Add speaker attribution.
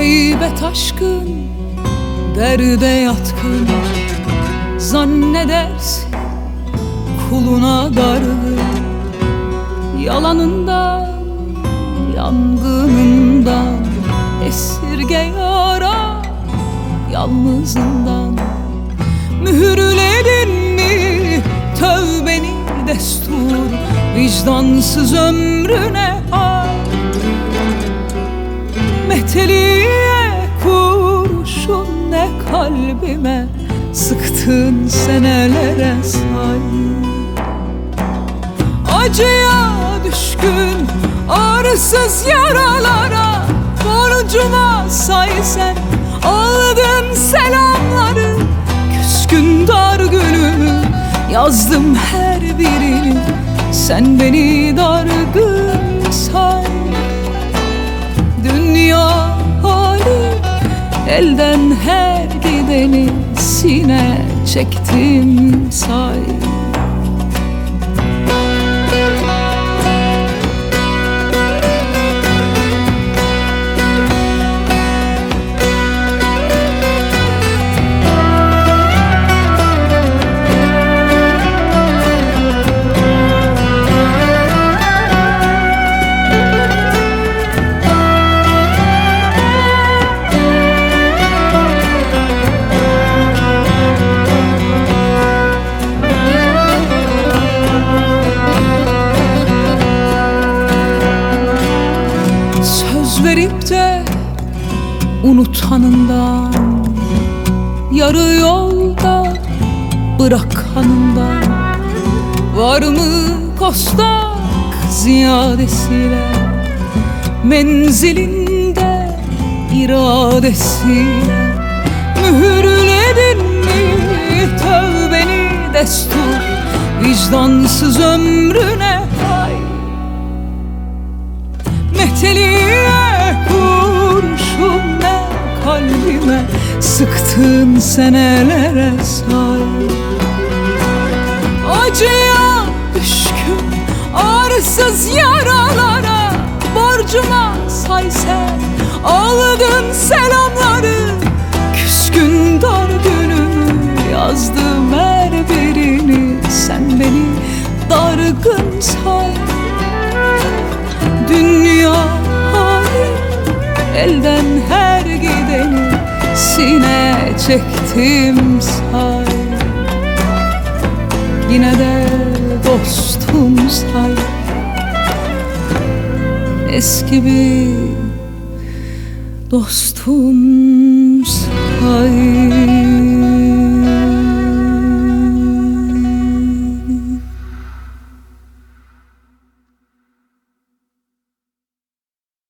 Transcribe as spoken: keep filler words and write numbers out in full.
Speaker 1: Heybet aşkın, derde yatkın, zannedersin kuluna dargın. Yalanından, yangınından, esirge yara yalnızından. Mühürledin mi tövbeni destur, vicdansız ömrüne hay. Meteliye kurşun ne kalbime, sıktın senelere say. Acıya düşkün, ağrısız yaralara, borcuma say sen aldın selamları. Küskün dar günümü yazdım her birini, sen beni dargın say. Dünya hali, elden her gideni sine çektim say. Verip de unutanından, yarı yolda bırakanından. Var mı kostak ziyadesiyle, menzilinde iradesiyle. Mühürledin mi tövbeni destur, vicdansız ömrüne hay. Meteliye kurşun ne kalbime, sıktın senelere say. Acıya düşkün, ağrısız yaralara, borcuma say sen aldın selamları. Küskün dar günümü yazdım her birini, sen beni dargın say. Dünya hali, elden her gideni sine çektim say. Yine de dostum say, eski bir dostum say.